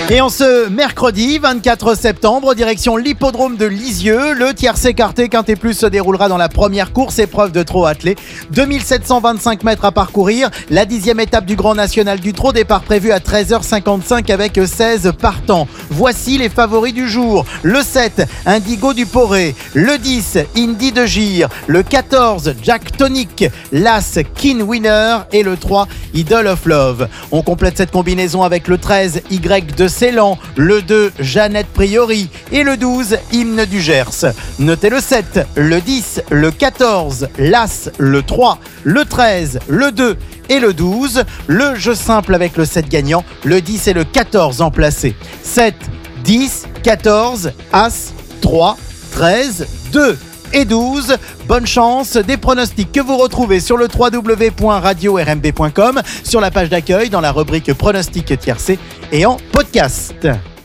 Et en ce mercredi 24 septembre, direction l'hippodrome de Lisieux, le tiercé écarté Quintet Plus se déroulera dans la première course, épreuve de trot attelé. 2725 mètres à parcourir, la 10e étape du Grand National du Trot, départ prévu à 13h55 avec 16 partants. Voici les favoris du jour. Le 7, Indigo du Poré. Le 10, Indy de Gire. Le 14, Jack Tonic. L'As, Keen Winner. Et le 3, Idol of Love. On complète cette combinaison avec le 13, Y de Ceylan, le 2, Jeannette Priori et le 12, Hymne du Gers. Notez le 7, le 10, le 14, l'As, le 3, le 13, le 2 et le 12. Le jeu simple avec le 7 gagnant, le 10 et le 14 en placé. 7, 10, 14, As, 3, 13, 2 et 12. Bonne chance, des pronostics que vous retrouvez sur le www.radio-rmb.com, sur la page d'accueil, dans la rubrique pronostics tiercé et en podcast.